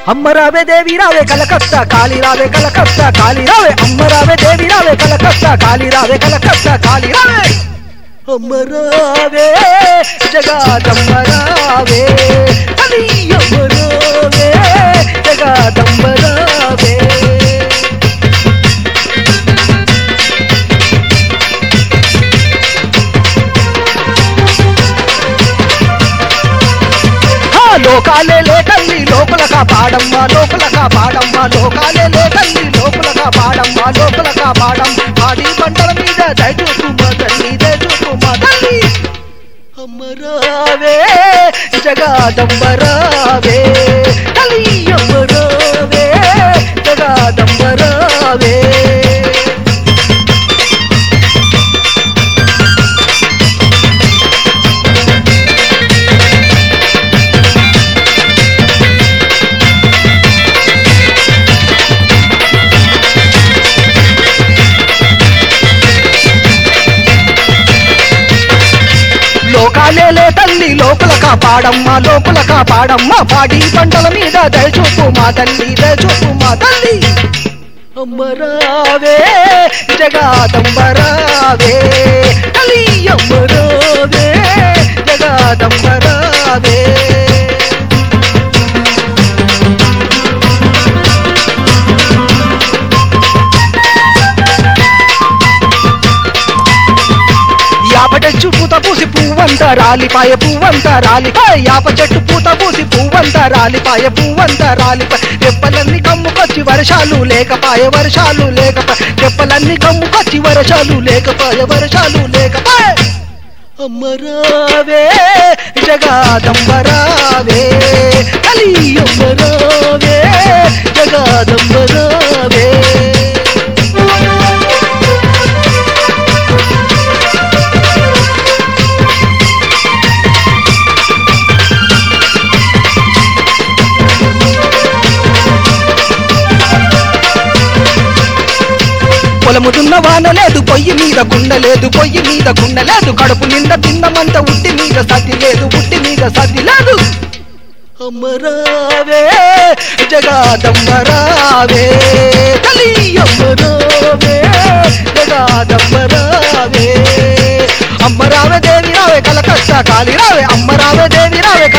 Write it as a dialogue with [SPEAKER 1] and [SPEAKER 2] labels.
[SPEAKER 1] అమ్మ రావే దేవి రావే కలకత్తా కాళీ రావే కలకత్తా కాళీ రావే అమ్మ రావే దేవి రావే కలకత్తా కాళీ రావే కలకత్తా కాళీ రావే అమ్మ రావే జగదంబ రావే తల్లి అమ్మ రావే జగదంబ రావే లోకాలే లేకల్లి లోపలగా పాడమ్మా లోపలగా పాడమ్మా లోకాలే లేకల్లి లోపలగా పాడమ్మా లోపలగా పాడం పాడి పంటల మీద దయచూపు తల్లి దయచూపు తల్లి అమ్మ రావే జగదంబ రావే తల్లి అమ్మ రావే జగదంబ రావే లోకాలే తల్లి లోపలగా పాడమ్మా లోపలగా పాడమ్మా పాడి పంటల మీద దయచూపు మా తల్లి దయచూపు మా తల్లి అమ్మ రావే జగదంబ రావే తల్లి అమ్మ రావే జగదంబ రావే యాప చెట్టు పూత పూసి పువ్వంతా రాలిపాయ పువ్వంతా రాలిపాయ యాప చెట్టు పూత పూసి పువ్వంతా రాలిపాయ పువ్వంతా రాలిపాయ రెప్పలన్నీ కమ్ముకొచ్చి వర్షాలు లేకపాయ వర్షాలు లేకపాయ రెప్పలన్నీ కమ్ముకొచ్చి వర్షాలు లేకపాయ వర్షాలు లేకపాయ అమ్మ రావే జగదంబ రావే తల్లి అమ్మ రావే జగదంబ రావే పొలము దున్న వాన లేదు పొయ్యి మీద కుండ లేదు పొయ్యి మీద కుండ లేదు కడుపు నిండా తిన్నమంత ఉట్టి మీద సతి లేదు ఉట్టి మీద సతి లేదు అమ్మ రావే జగదంబ రావే తల్లి అమ్మ రావే జగదంబ రావే అమ్మ రావే దేవి రావే కలకత్తా కాళీ రావే అమ్మ రావే దేవి రావే